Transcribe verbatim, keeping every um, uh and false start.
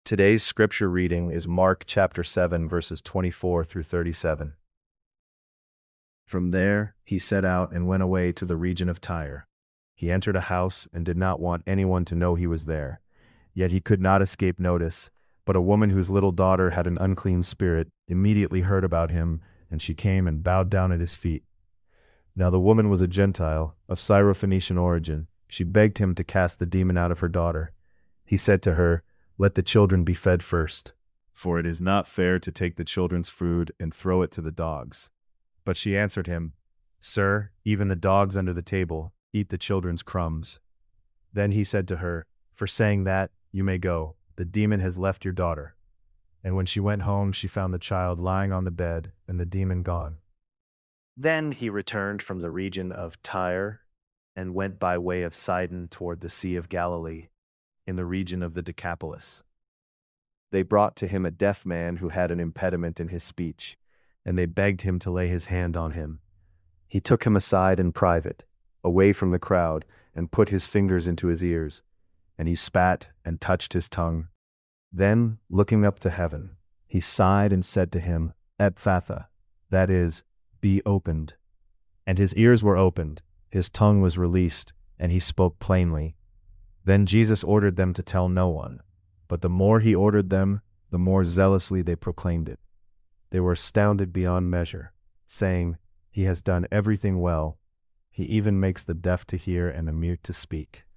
Today's scripture reading is Mark chapter seven, verses twenty-four through thirty-seven. From there, he set out and went away to the region of Tyre. He entered a house and did not want anyone to know he was there. Yet he could not escape notice, but a woman whose little daughter had an unclean spirit immediately heard about him, and she came and bowed down at his feet. Now the woman was a Gentile, of Syrophoenician origin. She begged him to cast the demon out of her daughter. He said to her, "Let the children be fed first, for it is not fair to take the children's food and throw it to the dogs." But she answered him, "Sir, even the dogs under the table eat the children's crumbs." Then he said to her, "For saying that, you may go. The demon has left your daughter." And when she went home, she found the child lying on the bed and the demon gone. Then he returned from the region of Tyre and went by way of Sidon toward the Sea of Galilee, in the region of the Decapolis. They brought to him a deaf man who had an impediment in his speech, and they begged him to lay his hand on him. He took him aside in private, away from the crowd, and put his fingers into his ears, and he spat and touched his tongue. Then, looking up to heaven, he sighed and said to him, "Ephphatha," that is, "Be opened." And his ears were opened, his tongue was released, and he spoke plainly. Then Jesus ordered them to tell no one, but the more he ordered them, the more zealously they proclaimed it. They were astounded beyond measure, saying, "He has done everything well. He even makes the deaf to hear and the mute to speak."